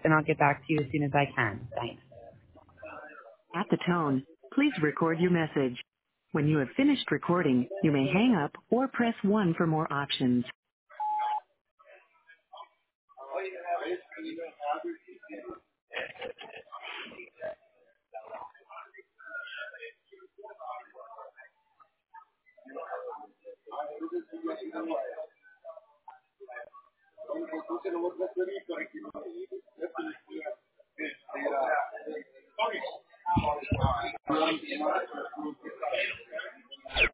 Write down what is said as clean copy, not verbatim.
and I'll get back to you as soon as I can. Thanks. At the tone, please record your message. When you have finished recording, you may hang up or press 1 for more options.